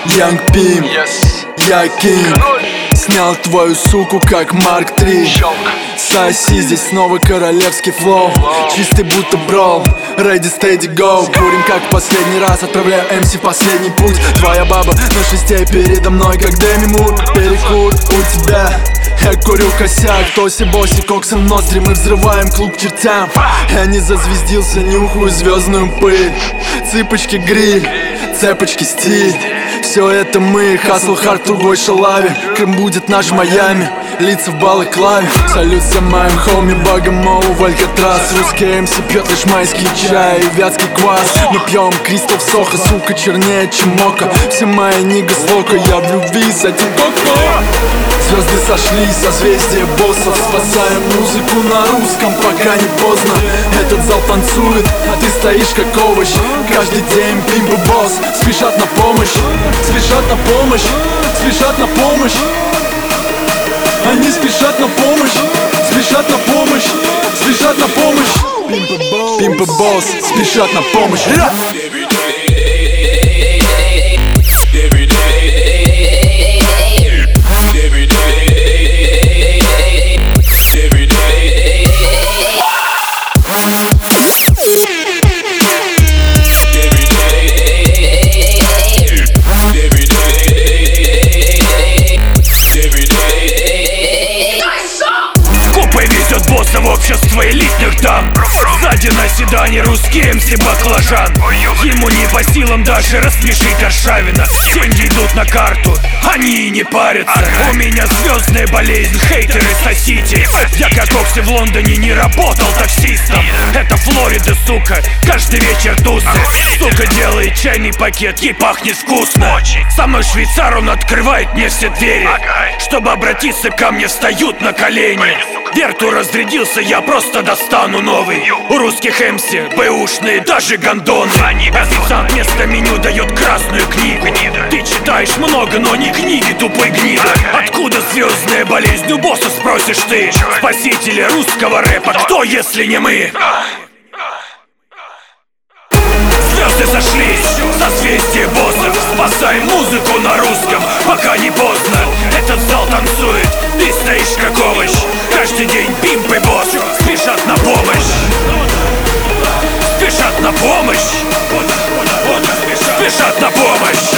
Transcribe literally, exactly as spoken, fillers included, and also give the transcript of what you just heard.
Янг Пим, я Кинг. Снял твою суку как Марк три. Соси, здесь снова королевский флоу. Чистый будто брол, ready, steady, go. Курим как в последний раз, отправляю эм си в последний путь. Твоя баба на шесте передо мной, как Деми Мур. Перекур у тебя, я курю косяк. Тоси, боси, коксом ноздри, мы взрываем клуб к чертям. Я не зазвездился, нюхаю звездную пыль. Цыпочки гриль, цепочки стиль. Все это мы, хасл, хард, другой шалаве. Крым будет наш Майами, лица в балаклаве. Салют всем моим хоми, Богомолу в Алькатрас. Русский эм си пьет лишь майский чай и вятский квас. Мы пьем Кристоф Соха, сука, чернее, чем мока. Все мои нига с лока, я в любви с этим коко. Звезды сошлись, созвездие боссов. Спасаем музыку на русском, пока не поздно. Этот зал танцует, а ты стоишь как овощ. Каждый день пимп и босс спешат на помощь. Спешат на помощь, спешат на помощь. Они спешат на помощь, спешат на помощь, спешат на помощь. Пимп и босс спешат на помощь. В общество элитных дам. Сзади на седане русский эм си баклажан. Ему не по силам даже рассмешить Аршавина. Деньги идут на карту, они и не парятся. У меня звездная болезнь, хейтеры сосите. Я как Окси в Лондоне не работал таксистом. Это Флорида, сука, каждый вечер тусы. Сука делает чайный пакет, ей пахнет вкусно. Со мной швейцар, он открывает мне все двери. Чтобы обратиться ко мне, встают на колени. Верту разрядился, я просто достану новый. У русских эм си бэушные, даже гондоны. Официант вместо меню дает красную книгу. Ты читаешь много, но не книги, тупой гнида. Откуда звездная болезнь у босса, спросишь ты? Спасители русского рэпа, кто, если не мы? Звезды сошлись, созвездие боссов. Спасаем музыку на русском, пока не поздно. Этот зал танцует, ты стоишь как овощ. Каждый день пимп и босс спешат на помощь. Спешат на помощь. Спешат на помощь.